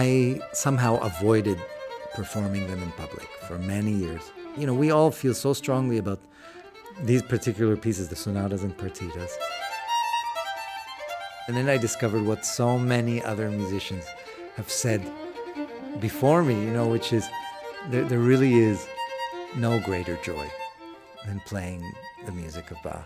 I somehow avoided performing them in public for many years. We all feel so strongly about these particular pieces, the sonatas and partitas. And then I discovered what so many other musicians have said before me, which is there really is no greater joy than playing the music of Bach.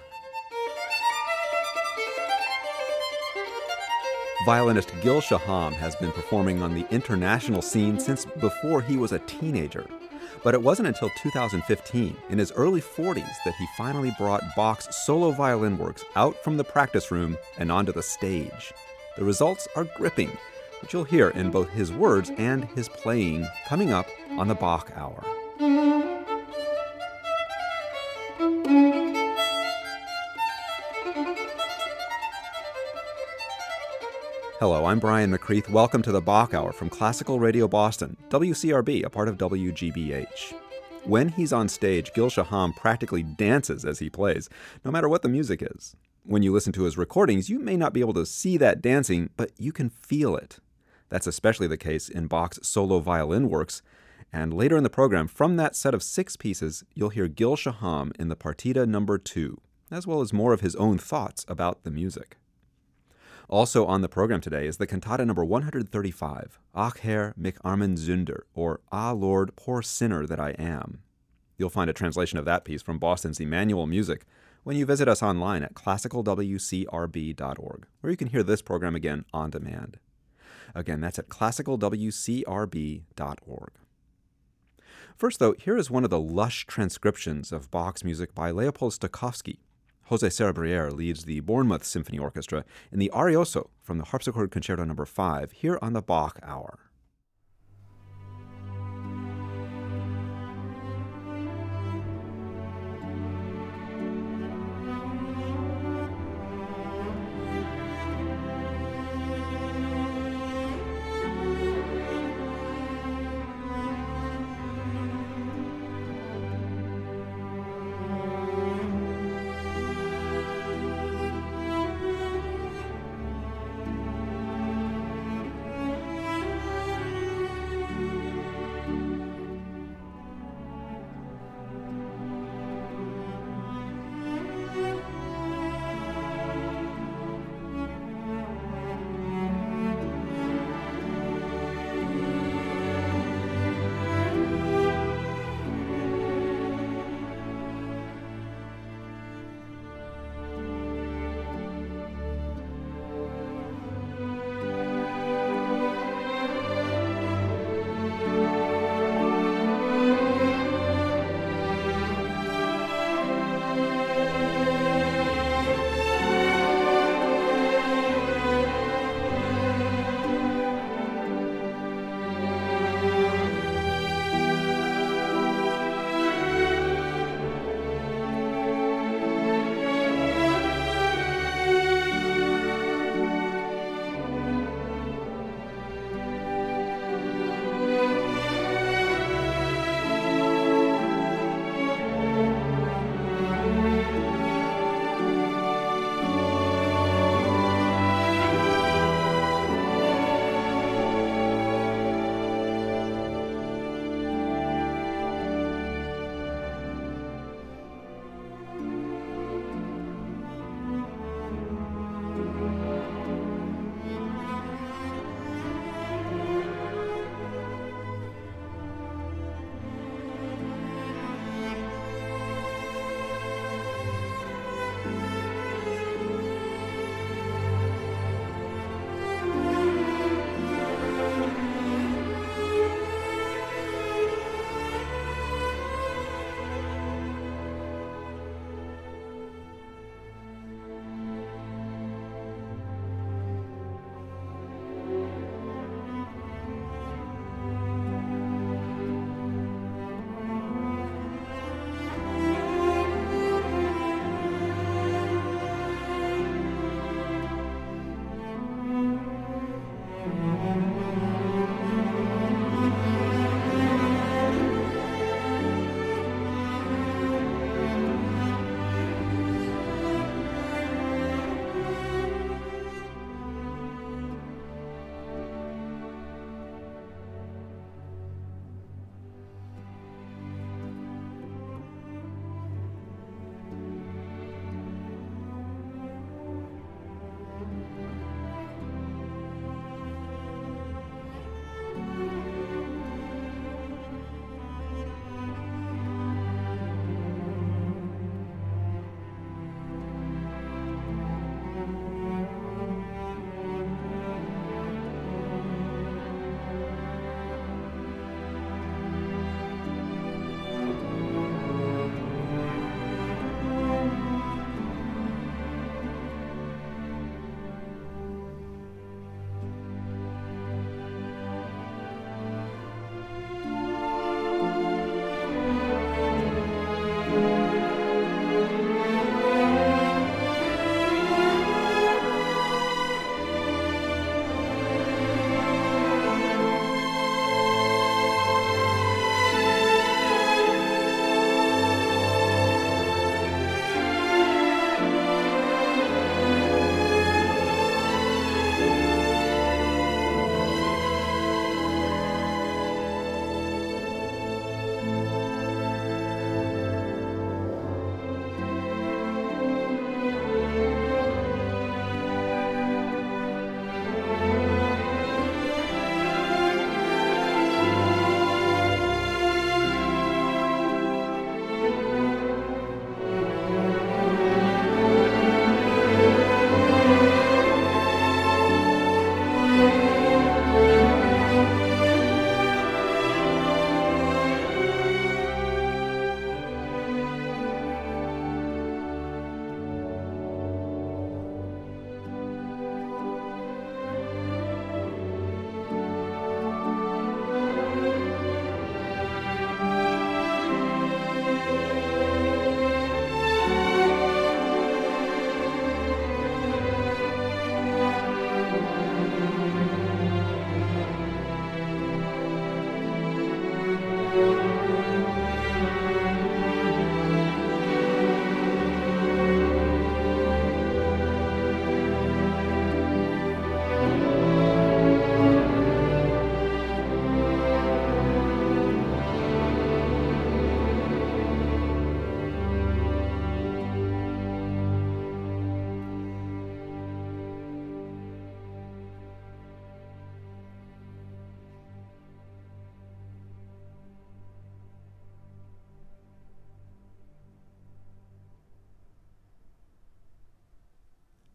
Violinist Gil Shaham has been performing on the international scene since before he was a teenager. But it wasn't until 2015, in his early 40s, that he finally brought Bach's solo violin works out from the practice room and onto the stage. The results are gripping, which you'll hear in both his words and his playing coming up on the Bach Hour. Hello, I'm Brian McCreath. Welcome to the Bach Hour from Classical Radio Boston, WCRB, a part of WGBH. When he's on stage, Gil Shaham practically dances as he plays, no matter what the music is. When you listen to his recordings, you may not be able to see that dancing, but you can feel it. That's especially the case in Bach's solo violin works. And later in the program, from that set of 6 pieces, you'll hear Gil Shaham in the Partita No. 2, as well as more of his own thoughts about the music. Also on the program today is the cantata number 135, Ach Herr, mich armen Sünder, or Ah Lord, poor sinner that I am. You'll find a translation of that piece from Boston's Emmanuel Music when you visit us online at classicalwcrb.org, where you can hear this program again on demand. Again, that's at classicalwcrb.org. First, though, here is one of the lush transcriptions of Bach's music by Leopold Stokowski. José Cerebrier leads the Bournemouth Symphony Orchestra in the Arioso from the Harpsichord Concerto No. 5 here on the Bach Hour.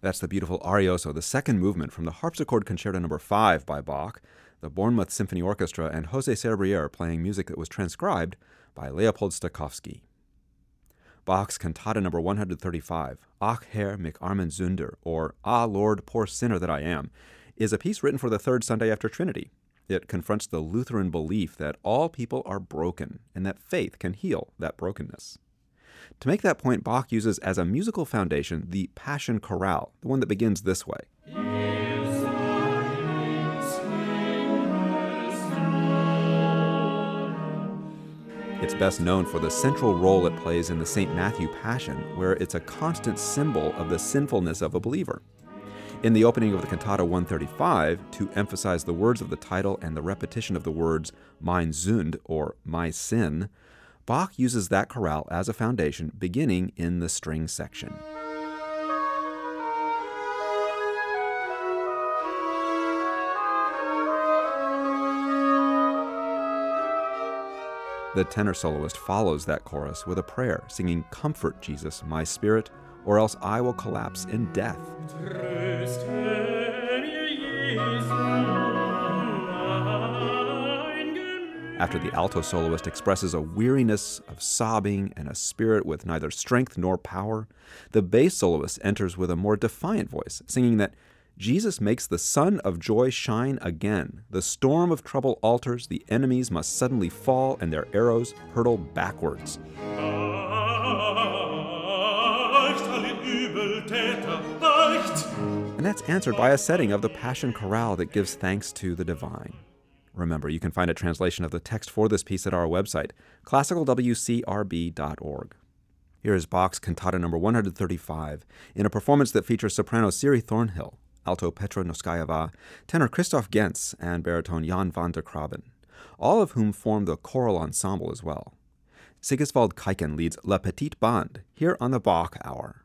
That's the beautiful Arioso, the second movement from the Harpsichord Concerto No. 5 by Bach, the Bournemouth Symphony Orchestra, and José Serbrier playing music that was transcribed by Leopold Stokowski. Bach's Cantata No. 135, Ach Herr, mich armen Sünder, or Ah Lord, poor sinner that I am, is a piece written for the third Sunday after Trinity. It confronts the Lutheran belief that all people are broken and that faith can heal that brokenness. To make that point, Bach uses as a musical foundation the Passion Chorale, the one that begins this way. It's best known for the central role it plays in the St. Matthew Passion, where it's a constant symbol of the sinfulness of a believer. In the opening of the Cantata 135, to emphasize the words of the title and the repetition of the words Mein Sünd, or my sin, Bach uses that chorale as a foundation, beginning in the string section. The tenor soloist follows that chorus with a prayer, singing, "Comfort, Jesus, my spirit, or else I will collapse in death." After the alto soloist expresses a weariness of sobbing and a spirit with neither strength nor power, the bass soloist enters with a more defiant voice, singing that Jesus makes the sun of joy shine again. The storm of trouble alters, the enemies must suddenly fall, and their arrows hurtle backwards. And that's answered by a setting of the Passion Chorale that gives thanks to the divine. Remember, you can find a translation of the text for this piece at our website, classicalwcrb.org. Here is Bach's Cantata No. 135 in a performance that features soprano Siri Thornhill, alto Petra Noskayeva, tenor Christoph Gentz, and baritone Jan van der Kraben, all of whom form the choral ensemble as well. Sigiswald Kaiken leads La Petite Bande here on the Bach Hour.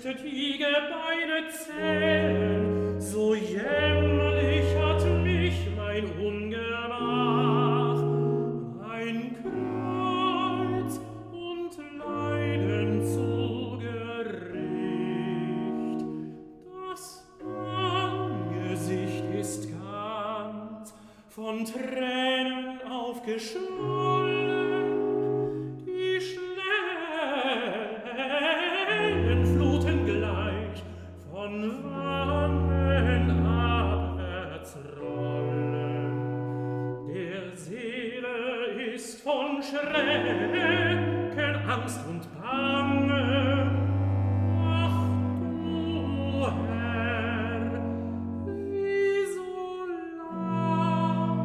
möchte die Gebeine zählen, so jämmerlich hat mich mein Ungemach, mein Kreuz und Leiden zugericht. Das Angesicht ist ganz von Tränen aufgeschwollen, die schnellen Fluten gleich von Wangen abwärts rollen. Der Seele ist von Schrecken, Angst und Bange. Ach du Herr, wie so lange.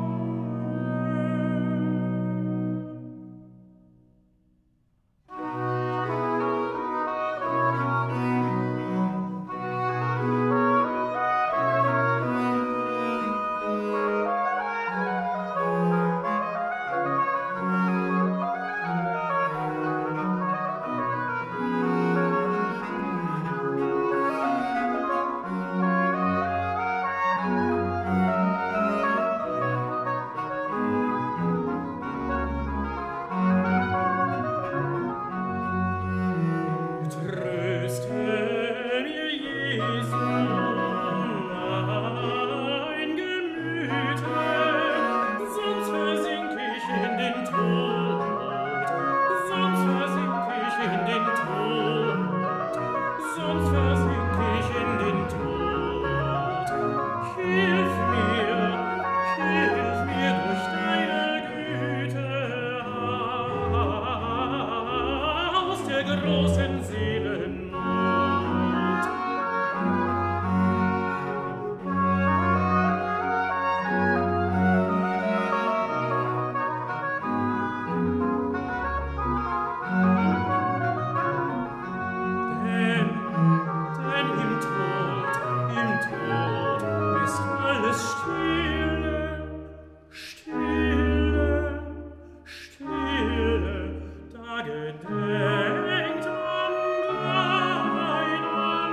Tröste mir, Jesu, mein Gemüte, sonst versink ich in den Tod, sonst versink ich in den Tod, sonst versink ich in den Tod. Hilf mir durch deine Güte aus der großen Seelennot. Denn im Tod ist alles stille, stille, stille, da gedenkt man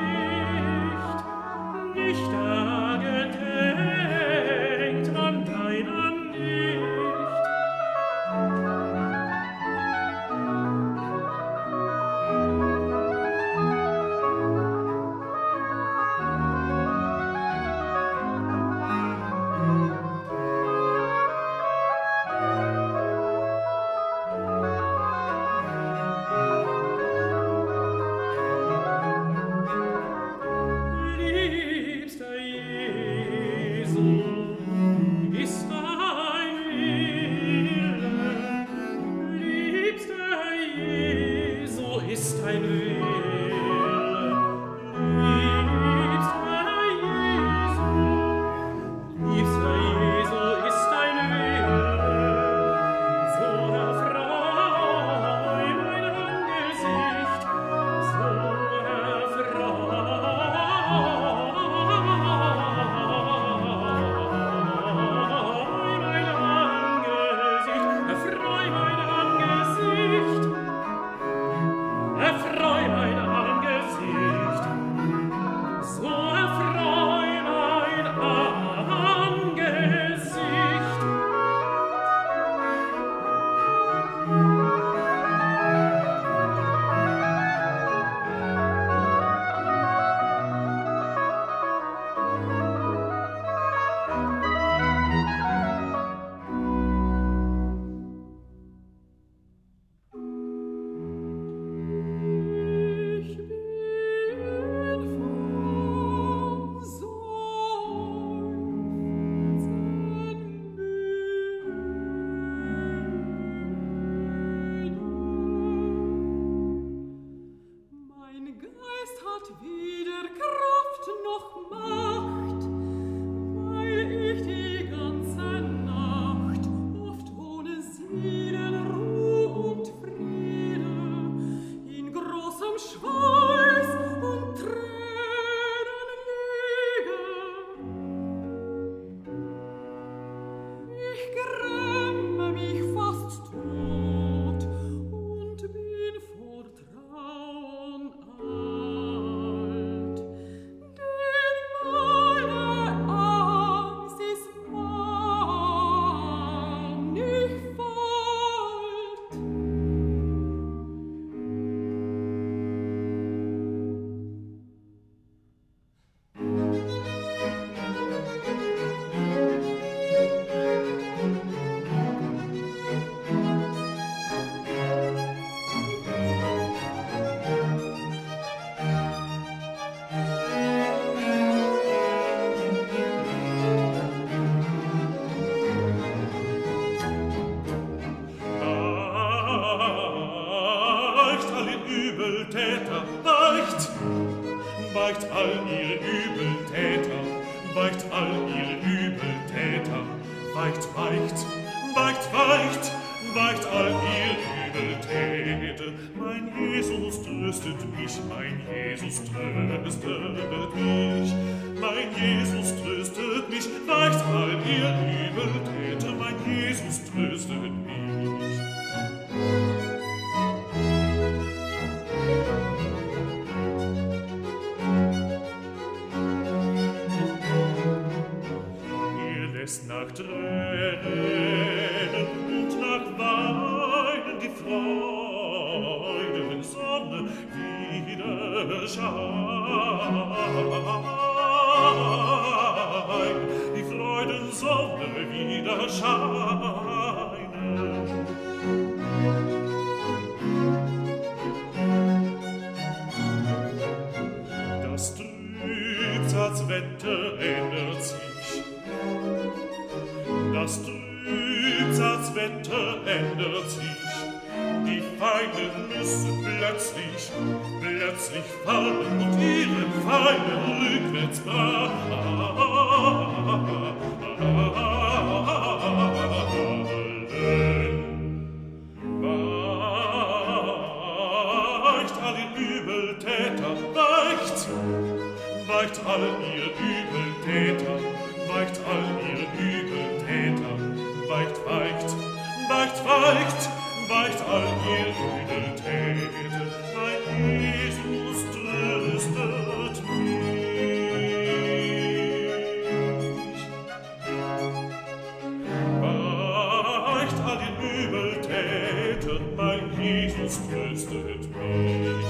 nicht da gedenkt man deiner nicht. Liebster Jesu, ist dein Wille. Liebster Jesu, ist dein Wille. Liebster Jesu, ist dein Wille. So erfreu mein Angesicht, so erfreu mein Übeltäter, weicht, weicht all ihre Übeltäter, weicht all ihre Übeltäter, weicht, weicht, weicht, weicht, weicht all ihre Übeltäter. Mein Jesus tröstet mich, mein Jesus tröstet mich, mein Jesus tröstet mich, weicht all ihre Übeltäter, mein Jesus tröstet mich. Nach Tränen und nach Weinen die Freudensonne wieder scheint, die Freudensonne wieder scheinen. Das Trübsalswetter ändert sich, das Trübsalswetter ändert sich, die Feinde müssen plötzlich fallen und ihre Feinde rückwärts weicht all ihr Übeltäter, weicht, weicht all ihr Übeltäter, weicht all ihre Übeltäter, weicht, weicht, weicht, weicht, weicht all ihre Übeltäter, mein Jesus tröstet mich. Weicht all ihr Übeltäter, mein Jesus tröstet mich.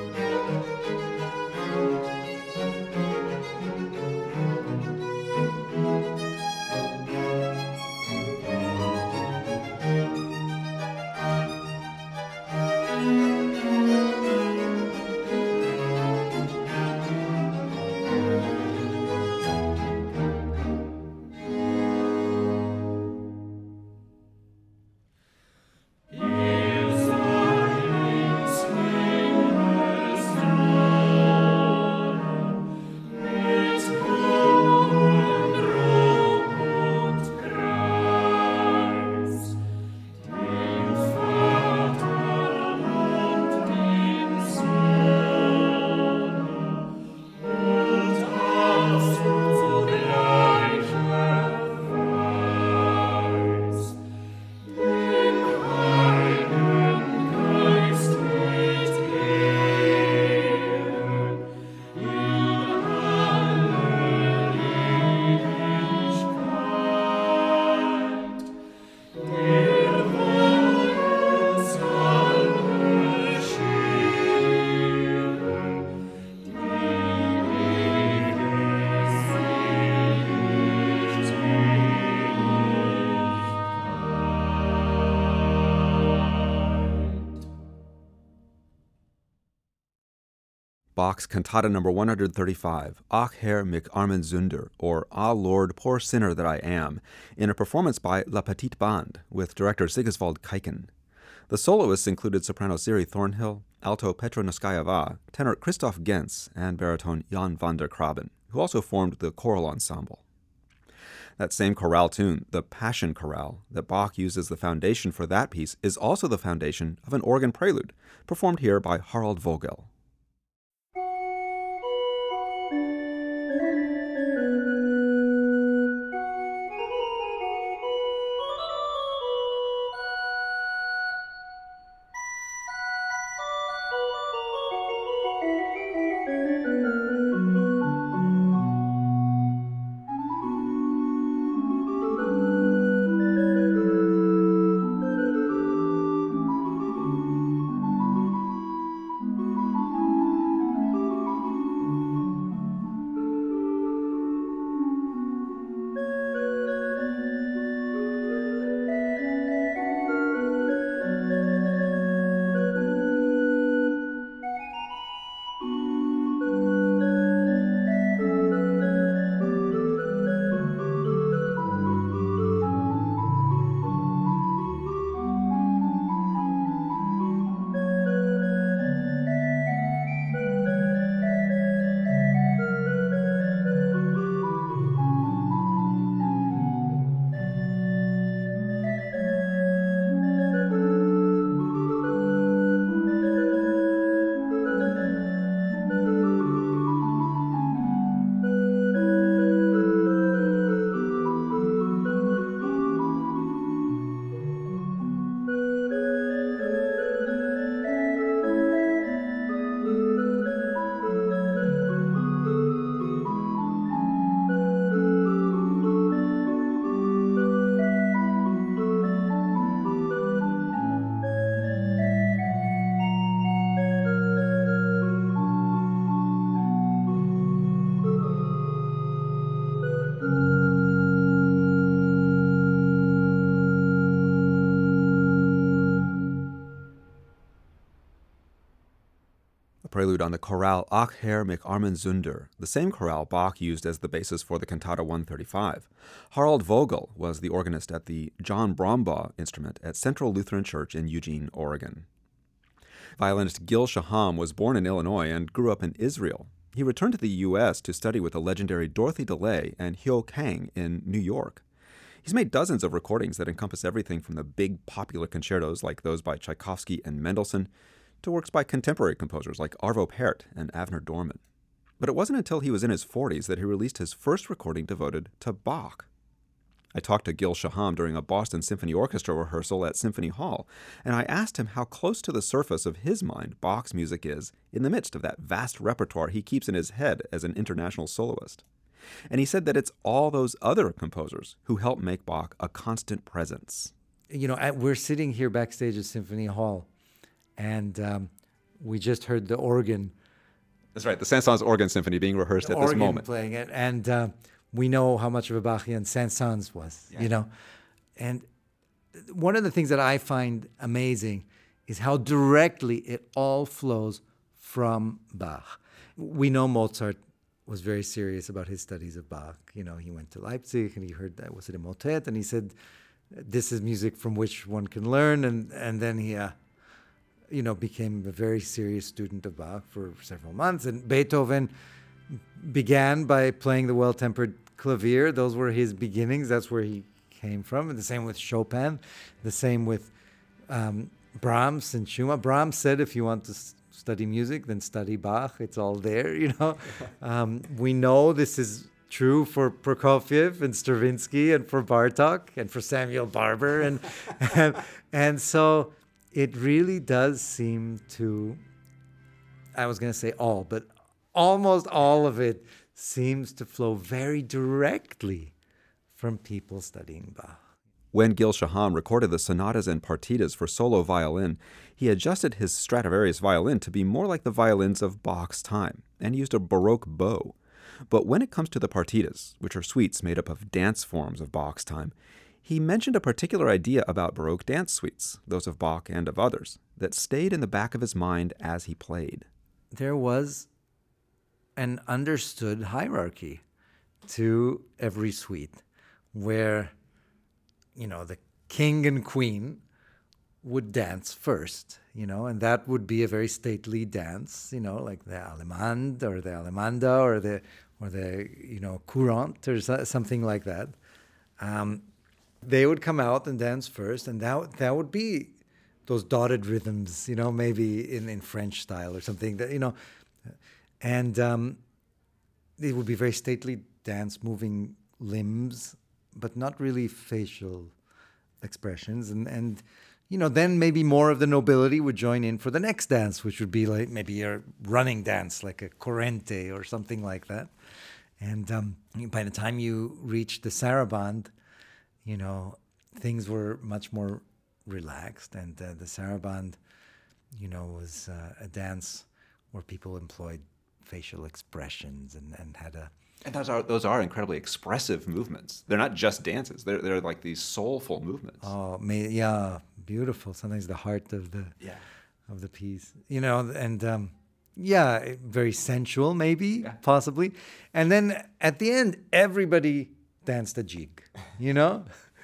Bach's Cantata No. 135, Ach Herr, mich armen Sünder, or Ah Lord, poor sinner that I am, in a performance by La Petite Bande with director Sigiswald Keiken. The soloists included soprano Siri Thornhill, alto Petra Noskayeva, tenor Christoph Gens, and baritone Jan van der Kraben, who also formed the choral ensemble. That same chorale tune, the Passion Chorale, that Bach used as the foundation for that piece, is also the foundation of an organ prelude, performed here by Harald Vogel. prelude on the chorale Ach Herr, mich armen Sünder, the same chorale Bach used as the basis for the Cantata 135. Harald Vogel was the organist at the John Brombaugh instrument at Central Lutheran Church in Eugene, Oregon. Violinist Gil Shaham was born in Illinois and grew up in Israel. He returned to the U.S. to study with the legendary Dorothy DeLay and Hyo Kang in New York. He's made dozens of recordings that encompass everything from the big popular concertos like those by Tchaikovsky and Mendelssohn to works by contemporary composers like Arvo Pärt and Avner Dorman. But it wasn't until he was in his 40s that he released his first recording devoted to Bach. I talked to Gil Shaham during a Boston Symphony Orchestra rehearsal at Symphony Hall, and I asked him how close to the surface of his mind Bach's music is in the midst of that vast repertoire he keeps in his head as an international soloist. And he said that it's all those other composers who help make Bach a constant presence. You know, we're sitting here backstage at Symphony Hall, and we just heard the organ. That's right, the Saint-Saëns Organ Symphony being rehearsed at this moment. Playing it, and we know how much of a Bachian Saint-Saëns was, you know. And one of the things that I find amazing is how directly it all flows from Bach. We know Mozart was very serious about his studies of Bach. You know, he went to Leipzig and he heard that, was it a motet? And he said, this is music from which one can learn. And then he, you know, became a very serious student of Bach for several months. And Beethoven began by playing the well-tempered clavier. Those were his beginnings. That's where he came from. And the same with Chopin. The same with Brahms and Schumann. Brahms said, if you want to study music, then study Bach. It's all there, you know. We know this is true for Prokofiev and Stravinsky and for Bartók and for Samuel Barber. And so it really does seem to, I was going to say all, but almost all of it seems to flow very directly from people studying Bach. When Gil Shaham recorded the sonatas and partitas for solo violin, he adjusted his Stradivarius violin to be more like the violins of Bach's time, and used a Baroque bow. But when it comes to the partitas, which are suites made up of dance forms of Bach's time, he mentioned a particular idea about Baroque dance suites, those of Bach and of others, that stayed in the back of his mind as he played. There was an understood hierarchy to every suite where, you know, the king and queen would dance first, you know, and that would be a very stately dance, you know, like the Allemande or the Allemanda or the you know, Courante or something like that. They would come out and dance first, and that would be those dotted rhythms, you know, maybe in French style or something, that, you know, and it would be very stately dance, moving limbs, but not really facial expressions. And you know, then maybe more of the nobility would join in for the next dance, which would be like maybe a running dance, like a corrente or something like that. And by the time you reach the saraband, you know, things were much more relaxed. And the saraband, you know, was a dance where people employed facial expressions and had a... And those are incredibly expressive movements. They're not just dances. They're like these soulful movements. Oh, yeah, beautiful. Sometimes the heart of the piece, you know, and very sensual, maybe, possibly. And then at the end, everybody danced a jig, you know.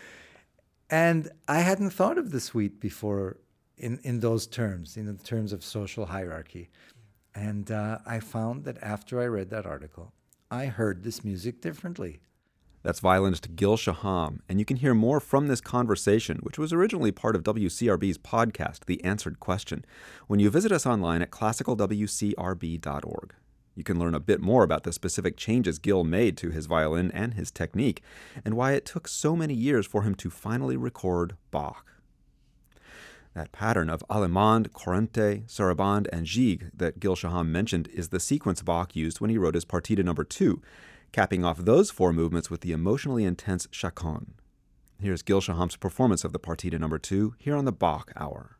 And I hadn't thought of the suite before in those terms, in the terms of social hierarchy. And I found that after I read that article, I heard this music differently. That's violinist Gil Shaham, and you can hear more from this conversation, which was originally part of WCRB's podcast, The Answered Question, when you visit us online at classicalwcrb.org. You can learn a bit more about the specific changes Gil made to his violin and his technique, and why it took so many years for him to finally record Bach. That pattern of Allemande, Corrente, Sarabande, and Gigue that Gil Shaham mentioned is the sequence Bach used when he wrote his Partita No. 2, capping off those four movements with the emotionally intense Chaconne. Here's Gil Shaham's performance of the Partita No. 2 here on the Bach Hour.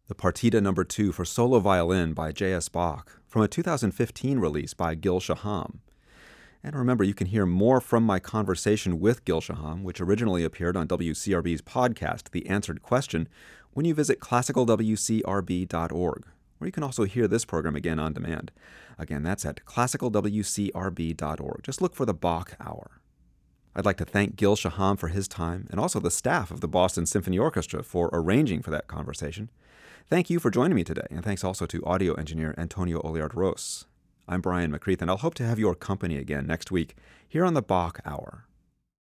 the Partita No. 2 for solo violin by J.S. Bach, from a 2015 release by Gil Shaham. And remember, you can hear more from my conversation with Gil Shaham, which originally appeared on WCRB's podcast, The Answered Question, when you visit classicalwcrb.org, where you can also hear this program again on demand. Again, that's at classicalwcrb.org. Just look for the Bach Hour. I'd like to thank Gil Shaham for his time, and also the staff of the Boston Symphony Orchestra for arranging for that conversation. Thank you for joining me today, and thanks also to audio engineer Antonio Oliard-Ros. I'm Brian McCreath, and I'll hope to have your company again next week here on the Bach Hour.